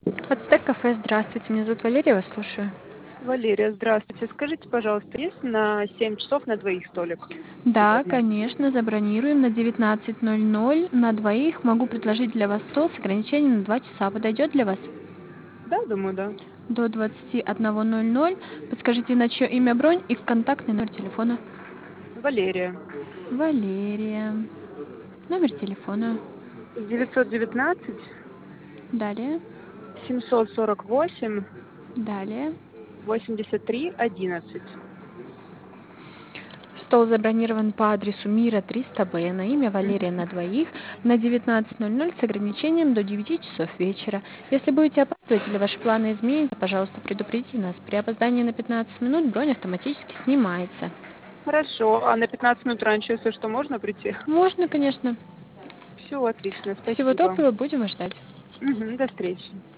Ацтек кафе, здравствуйте. Меня зовут Валерия, вас слушаю. Валерия, здравствуйте. Скажите, пожалуйста, есть на 7 часов на двоих столик Да, свободный? конечно, забронируем на 19:00 на двоих. Могу предложить для вас стол с ограничением на 2 часа. Подойдет для вас? Да, думаю, да. До 21:00. Подскажите, на чье имя бронь и контактный номер телефона. Валерия. Валерия. Номер телефона. 919 Далее. 748 Далее. 83 11. Стол забронирован по адресу Мира 300Б на имя Валерия на двоих на 19:00 с ограничением до 9 часов вечера. Если будете опаздывать или ваши планы изменятся, пожалуйста, предупредите нас. При опоздании на 15 минут бронь автоматически снимается. Хорошо. А на 15 минут раньше, если что, можно прийти? Можно, конечно. Все, отлично. Всего Спасибо. доброго, будем вас ждать. До встречи.